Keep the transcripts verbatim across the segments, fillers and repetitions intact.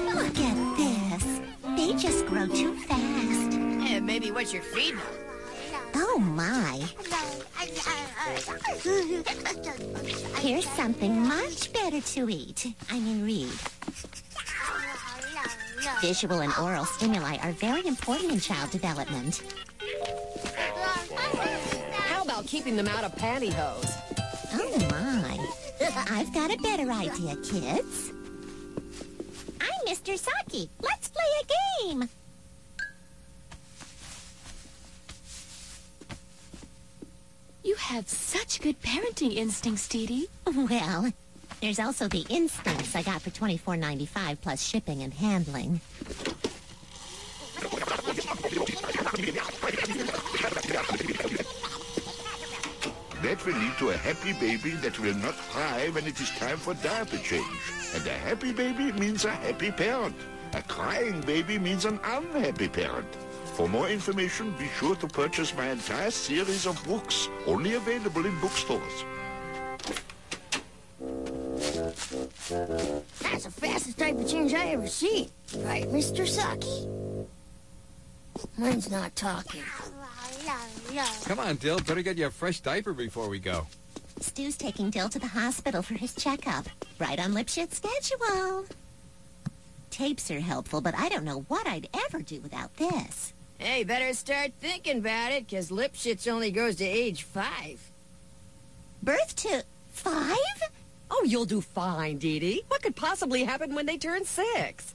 Look at this. They just grow too fast. Yeah, maybe what you're feeding them. Oh, my. Here's something much better to eat. I mean, read. Visual and oral stimuli are very important in child development. How about keeping them out of pantyhose? Oh, my. I've got a better idea, kids. I'm Mister Saki. Let's play a game. You have such good parenting instincts, Dee Dee. Well, there's also the instincts I got for twenty-four ninety-five plus shipping and handling. That will lead to a happy baby that will not cry when it is time for diaper change. And a happy baby means a happy parent. A crying baby means an unhappy parent. For more information, be sure to purchase my entire series of books, only available in bookstores. That's the fastest diaper change I ever seen. Right, Mister Saki? Mine's not talking. Come on, Dill. Better get you a fresh diaper before we go. Stu's taking Dill to the hospital for his checkup. Right on Lipschit's schedule. Tapes are helpful, but I don't know what I'd ever do without this. Hey, better start thinking about it, because Lipschitz only goes to age five. Birth to five? Oh, you'll do fine, Dee Dee. What could possibly happen when they turn six?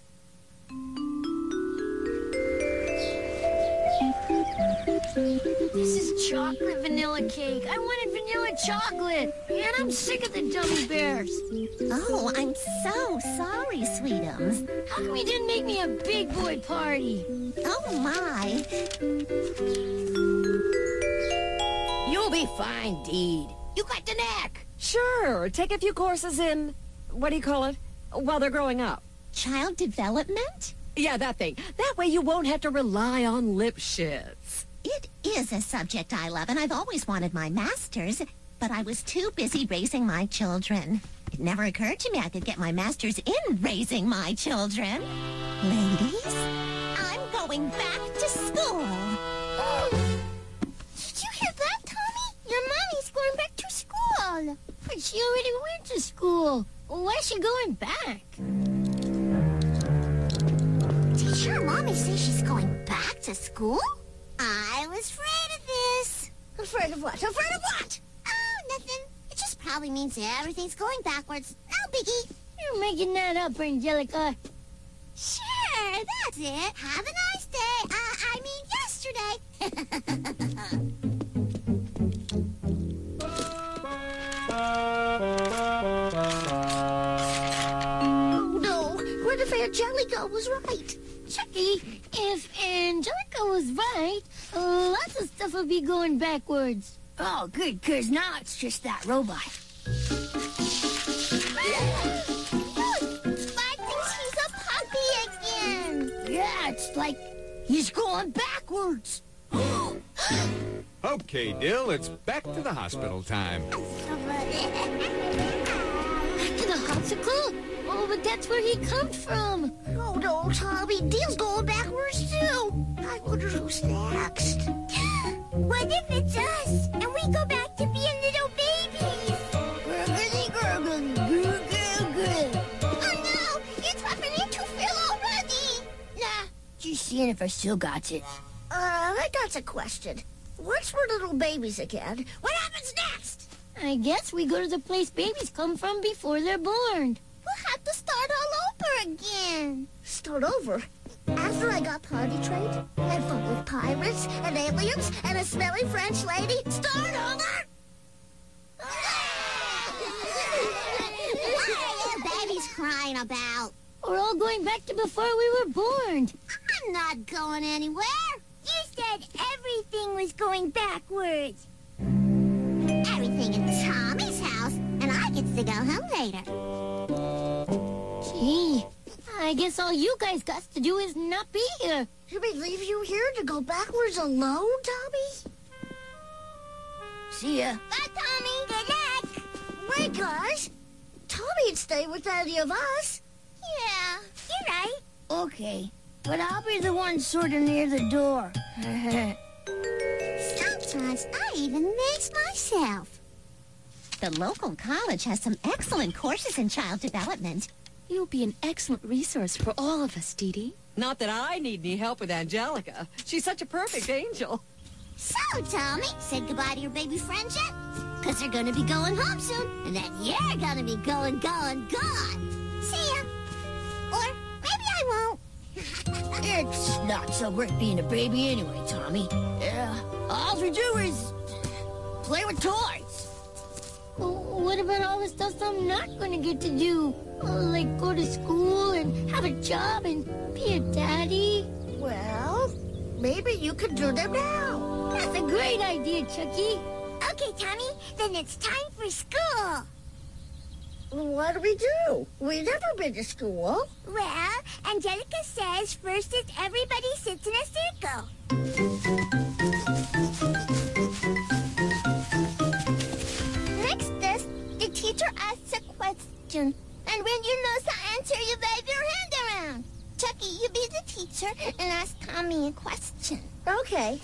This is chocolate vanilla cake. I wanted vanilla chocolate. And I'm sick of the gummy bears. Oh, I'm so sorry, sweetums. How come you didn't make me a big boy party? Oh, my. You'll be fine, Deed. You got the knack. Sure. Take a few courses in, what do you call it, while they're growing up. Child development? Yeah, that thing. That way you won't have to rely on Lipschitz. It is a subject I love, and I've always wanted my master's, but I was too busy raising my children. It never occurred to me I could get my master's in raising my children. Ladies, I'm going back to school. Did you hear that, Tommy? Your mommy's going back to school. But she already went to school. Why is she going back? Did your mommy say she's going back to school? I was afraid of this. Afraid of what? Afraid of what? Oh, nothing. It just probably means everything's going backwards. No biggie. You're making that up, Angelica. Sure, that's it. Have a nice day. Uh, I mean, yesterday. Oh, no. What if Angelica was right? Chucky, if Angelica was right, uh, lots of stuff would be going backwards. Oh, good, because now it's just that robot. Look, Spike thinks he's a puppy again. Yeah, it's like he's going backwards. Okay, Dill, it's back to the hospital time. Back to the hospital? Oh, but that's where he comes from. Oh, no, Tommy. Dill's going backwards, too. I wonder who's next. What if it's us, and we go back to being little babies? Gurgly, gurgly, gurgle, gurgle. Oh, no! It's happening to Phil already! Nah. Just seeing if I still got it. Uh, I got a question. What's for little babies again? What happens next? I guess we go to the place babies come from before they're born. We'll have to start all over again. Start over? After I got potty trained and fought with pirates and aliens and a smelly French lady? Start over? What are you babies crying about? We're all going back to before we were born. I'm not going anywhere. You said everything was going backwards. Everything in Tommy's house, and I get to go home later. Gee, I guess all you guys got to do is not be here. Should we leave you here to go backwards alone, Tommy? See ya. Bye, Tommy. Good luck. Wait, guys. Tommy'd stay with any of us. Yeah. You're right. Okay, but I'll be the one sort of near the door. Sometimes I even maze myself. The local college has some excellent courses in child development. You'll be an excellent resource for all of us, Dee Dee. Not that I need any help with Angelica. She's such a perfect angel. So, Tommy, said goodbye to your baby friends yet? Because they're going to be going home soon, and then you're going to be going, going, gone. See ya. Or maybe I won't. It's not so great being a baby anyway, Tommy. Yeah, all we do is play with toys. Well, what about all the stuff I'm not going to get to do? Uh, like go to school and have a job and be a daddy? Well, maybe you could do them now. That's a great idea, Chucky. Okay, Tommy, then it's time for school. What do we do? We've never been to school. Well, Angelica says first is everybody sits in a circle. Next is the teacher asks a question. And when you know the answer, you wave your hand around. Chucky, you be the teacher and ask Tommy a question. Okay.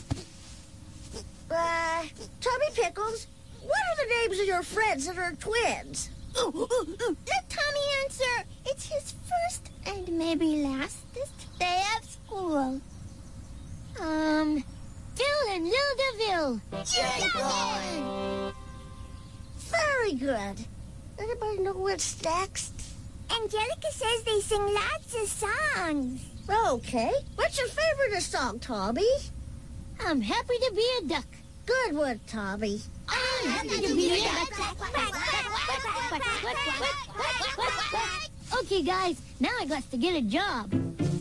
Uh, Tommy Pickles, what are the names of your friends that are twins? Ooh, ooh, ooh. Let Tommy answer. It's his first and maybe lastest day of school. Um, Phil and Lil DeVille. You got it! Very good. Anybody know what's next? Angelica says they sing lots of songs. Okay. What's your favorite song, Tommy? I'm happy to be a duck. Good one, Tommy. I'm happy to be a duck. Okay, guys, now I got to get a job.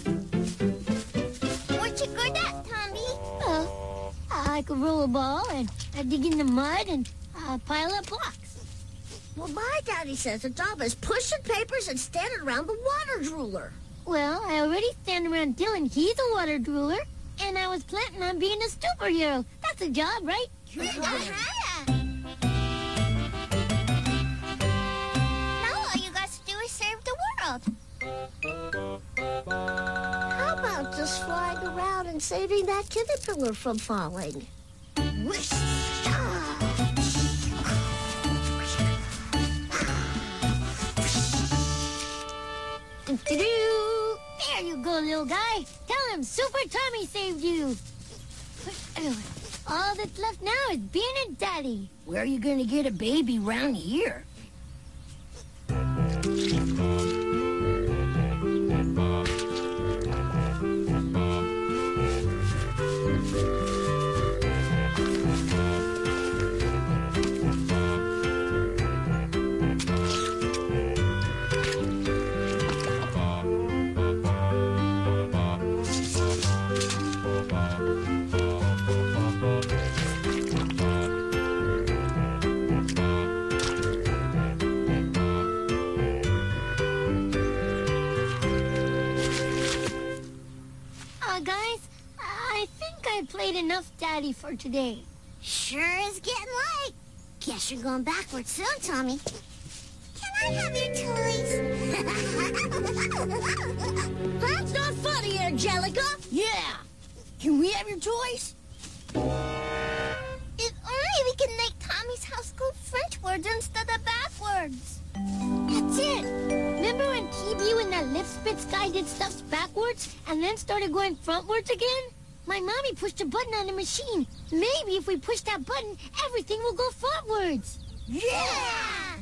What you good at, Tommy? Well, I could roll a ball and I dig in the mud and uh, pile up blocks. Well, my daddy says the job is pushing papers and standing around the water drooler. Well, I already stand around Dylan. He's a water drooler. And I was planning on being a superhero. That's a job, right? Now all you got to do is save the world. How about just flying around and saving that caterpillar from falling? Whoosh! Do-do-do. There you go, little guy. Tell him Super Tommy saved you. All that's left now is being a daddy. Where are you going to get a baby round here? Played enough daddy for today. Sure is getting late. Guess you're going backwards soon, Tommy. Can I have your toys? That's not funny, Angelica. Yeah. Can we have your toys? If only we can make Tommy's house go frontwards instead of backwards. That's it. Remember when T B and that lip spitz guy did stuff backwards and then started going frontwards again? My mommy pushed a button on the machine. Maybe if we push that button, everything will go frontwards. Yeah!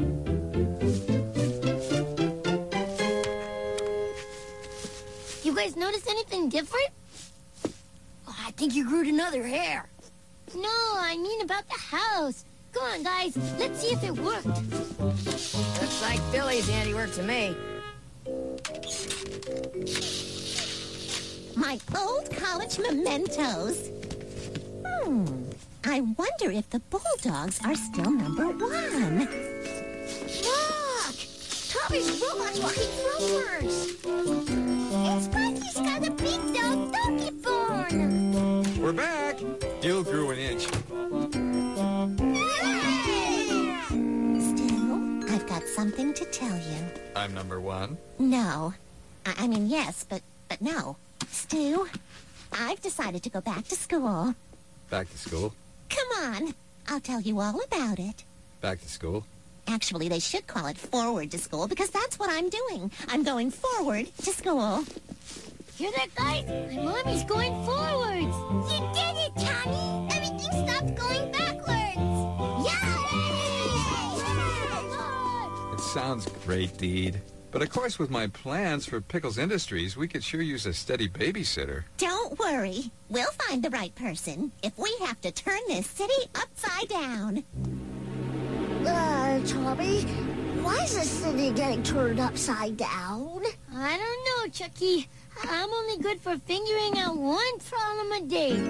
You guys notice anything different? Oh, I think you grew another hair. No, I mean about the house. Come on, guys. Let's see if it worked. Looks like Billy's handiwork to me. My old college mementos. Hmm. I wonder if the Bulldogs are still number one. Look! Tommy's robot's walking frontwards. It's Bucky's got a big dog donkey bone. We're back. Dill grew an inch. Still, I've got something to tell you. I'm number one. No. I, I mean, yes, but, but no. Stu, I've decided to go back to school. Back to school? Come on. I'll tell you all about it. Back to school? Actually, they should call it forward to school because that's what I'm doing. I'm going forward to school. Hear that, guys? My mommy's going forwards. You did it, Tommy. Everything stopped going backwards. Yay! It sounds great, Deed. But of course, with my plans for Pickles Industries, we could sure use a steady babysitter. Don't worry. We'll find the right person if we have to turn this city upside down. Uh, Tommy, why is the city getting turned upside down? I don't know, Chucky. I'm only good for figuring out one problem a day.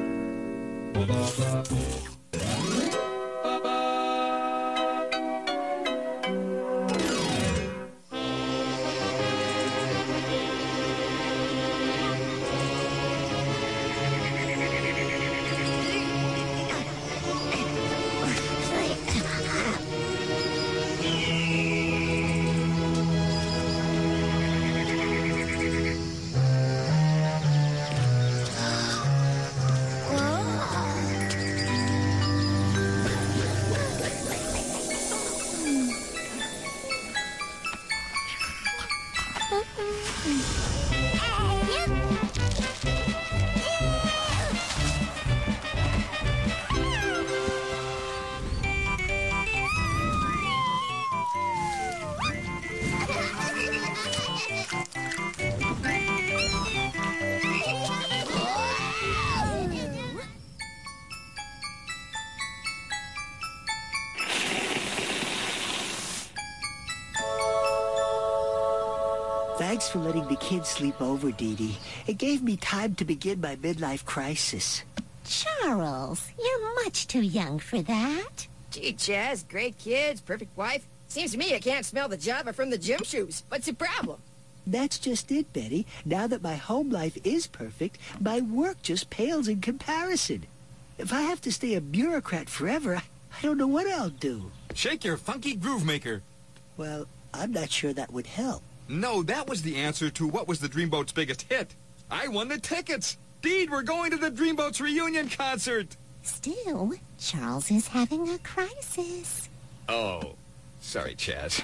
Thanks for letting the kids sleep over, Dee Dee. It gave me time to begin my midlife crisis. Charles, you're much too young for that. Gee, Chaz, great kids, perfect wife. Seems to me I can't smell the Java from the gym shoes. What's the problem? That's just it, Betty. Now that my home life is perfect, my work just pales in comparison. If I have to stay a bureaucrat forever, I, I don't know what I'll do. Shake your funky groove maker. Well, I'm not sure that would help. No, that was the answer to what was the Dreamboat's biggest hit. I won the tickets. Deed, we're going to the Dreamboat's reunion concert. Still, Charles is having a crisis. Oh, sorry, Chaz.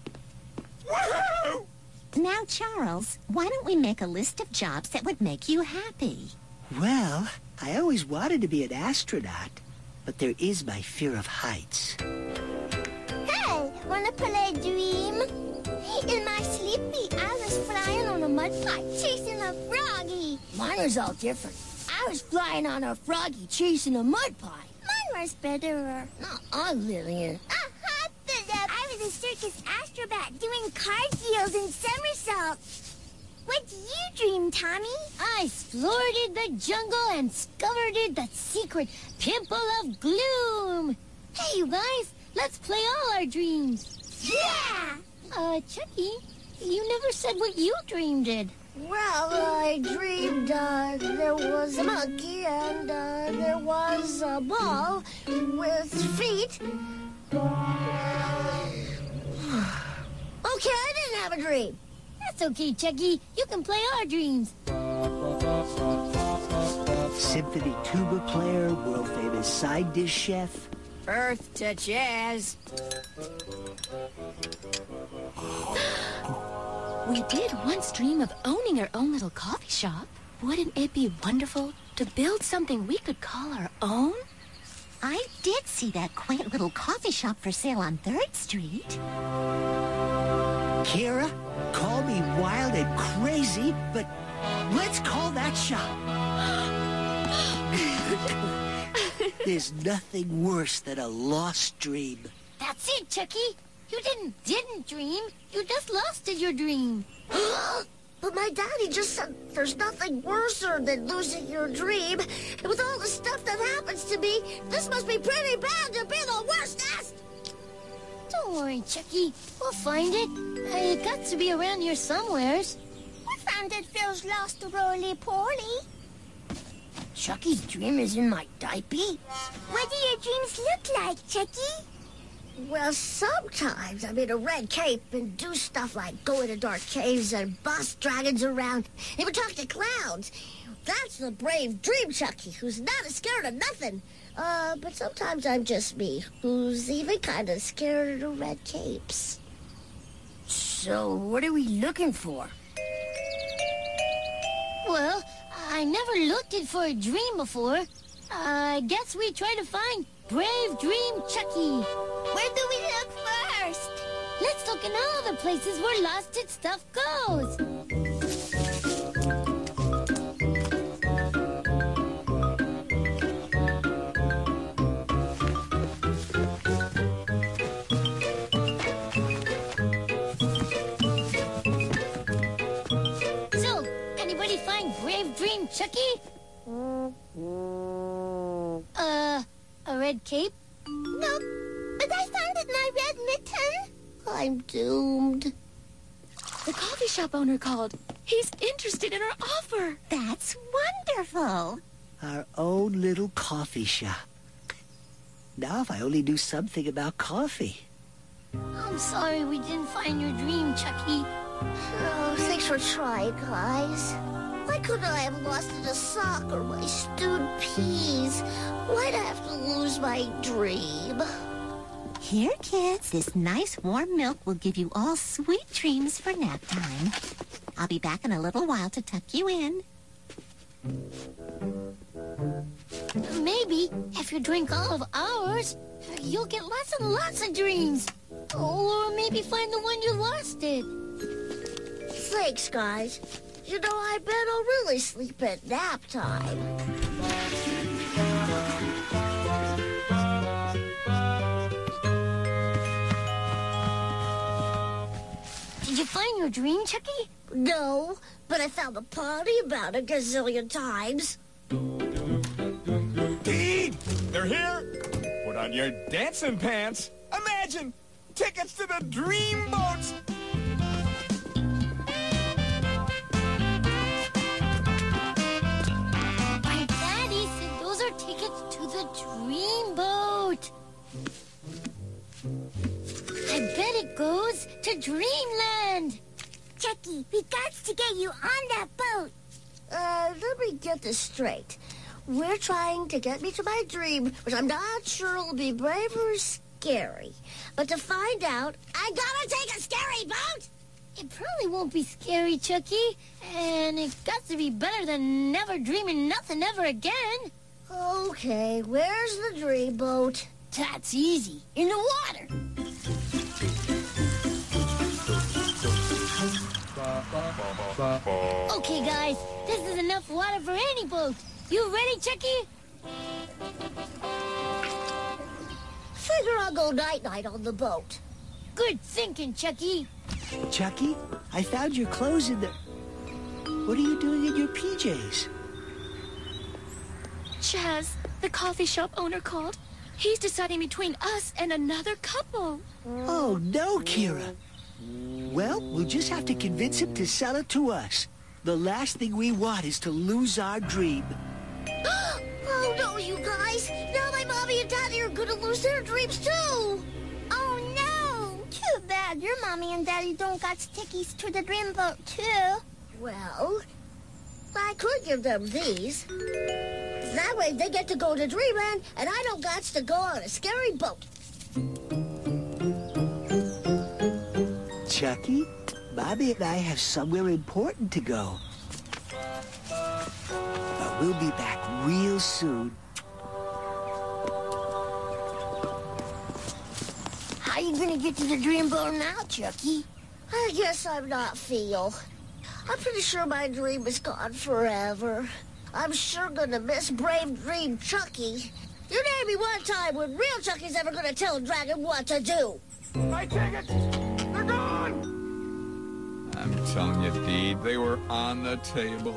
Woohoo! Now, Charles, why don't we make a list of jobs that would make you happy? Well, I always wanted to be an astronaut, but there is my fear of heights. Hey, wanna play dream? In my sleepy, I was flying on a mud pipe chasing a froggy. Mine was all different. I was flying on a froggy chasing a mud pie. Mine was better. Uh-uh, Lillian. Aha, Philip! I was a circus astrobat doing cartwheels and somersaults. What do you dream, Tommy? I explored the jungle and discovered the secret pimple of gloom. Hey, you guys, let's play all our dreams. Yeah! Uh, Chucky, you never said what you dreamed did. Well, I dreamed uh, there was a monkey and uh, there was a ball with feet. Okay, I didn't have a dream. That's okay, Chucky. You can play our dreams. Symphony tuba player, world famous side dish chef. Earth to Chaz. We did once dream of owning our own little coffee shop. Wouldn't it be wonderful to build something we could call our own? I did see that quaint little coffee shop for sale on third Street. Kira, call me wild and crazy, but let's call that shop. There's nothing worse than a lost dream. That's it, Chucky. You didn't didn't dream. You just lost in your dream. But my daddy just said there's nothing worse than losing your dream. And with all the stuff that happens to me, this must be pretty bad to be the worstest. Don't worry, Chucky. We'll find it. Uh, it got to be around here somewheres. I found it feels lost roly-poly. Chucky's dream is in my diaper. What do your dreams look like, Chucky? Well, sometimes I'm in a red cape and do stuff like go into dark caves and boss dragons around, even talk to clowns. That's the brave Dream Chucky, who's not scared of nothing. Uh, but sometimes I'm just me, who's even kind of scared of red capes. So, what are we looking for? Well, I never looked in for a dream before. I guess we try to find Brave Dream Chucky. Where do we look first? Let's look in all the places where lost its stuff goes. So, anybody find Brave Dream Chucky? Uh, a red cape? Nope, but I found it in my red mitten. I'm doomed. The coffee shop owner called. He's interested in our offer. That's wonderful. Our own little coffee shop. Now if I only knew something about coffee. I'm sorry we didn't find your dream, Chucky. Oh, thanks for trying, guys. Why couldn't I have lost it a sock or my stewed peas? Why'd I have to lose my dream? Here, kids, this nice warm milk will give you all sweet dreams for nap time. I'll be back in a little while to tuck you in. Maybe if you drink all of ours, you'll get lots and lots of dreams. Or maybe find the one you lost it. Thanks, guys. You know, I bet I'll really sleep at nap time. Did you find your dream, Chucky? No, but I found a party about a gazillion times. Deed! They're here! Put on your dancing pants. Imagine! Tickets to the Dreamboats! My daddy said those are tickets to the Dreamboat. I bet it goes to Dreamland. Chucky, we got to get you on that boat. Uh, let me get this straight. We're trying to get me to my dream, which I'm not sure will be brave or scary. But to find out, I gotta take a scary boat! It probably won't be scary, Chucky. And it got to be better than never dreaming nothing ever again. Okay, where's the dream boat? That's easy. In the water. Okay, guys, this is enough water for any boat. You ready, Chucky? Figure I'll go night-night on the boat. Good thinking, Chucky. Chucky, I found your clothes in the... What are you doing in your P Js? Chaz, the coffee shop owner called. He's deciding between us and another couple. Oh, no, Kira. Well, we'll just have to convince him to sell it to us. The last thing we want is to lose our dream. Oh, no, you guys. Now my mommy and daddy are gonna lose their dreams, too. Oh, no. Too bad your mommy and daddy don't got stickies to the dreamboat, too. Well, I could give them these. That way they get to go to Dreamland, and I don't got to go on a scary boat. Chucky, Bobby and I have somewhere important to go. But we'll be back real soon. How you gonna get to the dreamboat now, Chucky? I guess I'm not feel. I'm pretty sure my dream is gone forever. I'm sure gonna miss Brave Dream Chucky. You name me one time when real Chucky's ever gonna tell a dragon what to do. My tickets! They're gone! I'm telling you, Deed, they were on the table.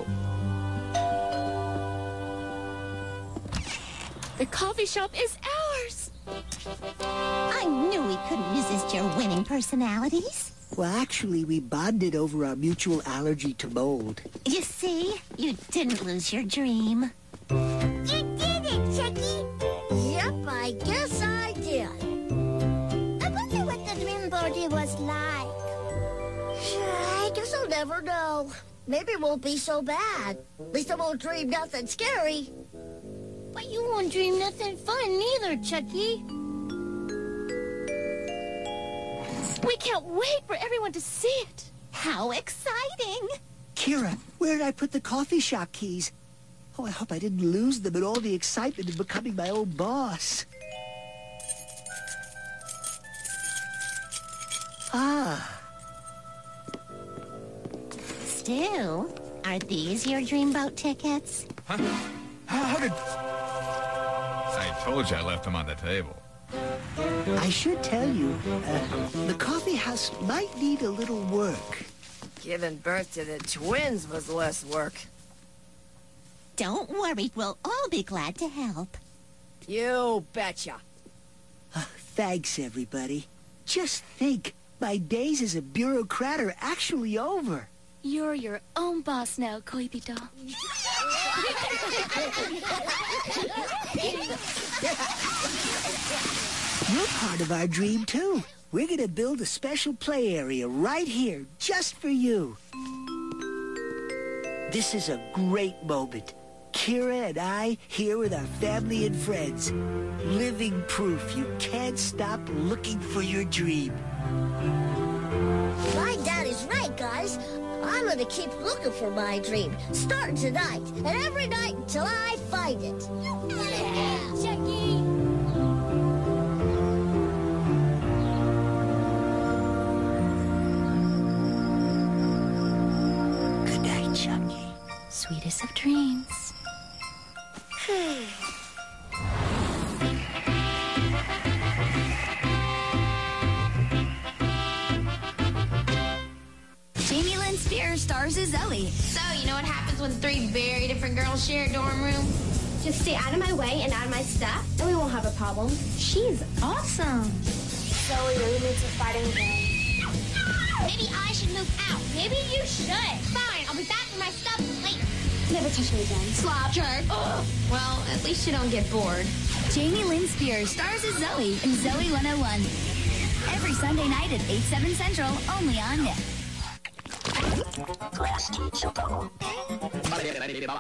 The coffee shop is ours. I knew we couldn't resist your winning personalities. Well, actually, we bonded over our mutual allergy to mold. You see, you didn't lose your dream. You did it, Chucky. Yep, I guess I did. never know. Maybe it won't be so bad. At least I won't dream nothing scary. But you won't dream nothing fun neither, Chucky. We can't wait for everyone to see it. How exciting! Kira, where did I put the coffee shop keys? Oh, I hope I didn't lose them in all the excitement of becoming my own boss. Ah. Stu, are these your dreamboat tickets? Huh? How, how did... I told you I left them on the table. I should tell you, uh, the coffee house might need a little work. Giving birth to the twins was less work. Don't worry, we'll all be glad to help. You betcha. Uh, thanks, everybody. Just think, my days as a bureaucrat are actually over. You're your own boss now, Koibito. You're part of our dream, too. We're gonna build a special play area right here, just for you. This is a great moment. Kira and I here with our family and friends. Living proof you can't stop looking for your dream. My dad is right, guys. I'm gonna keep looking for my dream, starting tonight, and every night until I find it. Yeah, Chucky! Good night, Chucky. Sweetest of dreams. Jamie Lynn Spears stars as Zoe. So, you know what happens when three very different girls share a dorm room? Just stay out of my way and out of my stuff, and we won't have a problem. She's awesome. Zoe really needs to fight again. Maybe I should move out. Maybe you should. Fine, I'll be back with my stuff later. Never touch me again. Slob. Jerk. Ugh. Well, at least you don't get bored. Jamie Lynn Spears stars as Zoe in Zoe one oh one. Every Sunday night at eight, seven Central, only on Nick.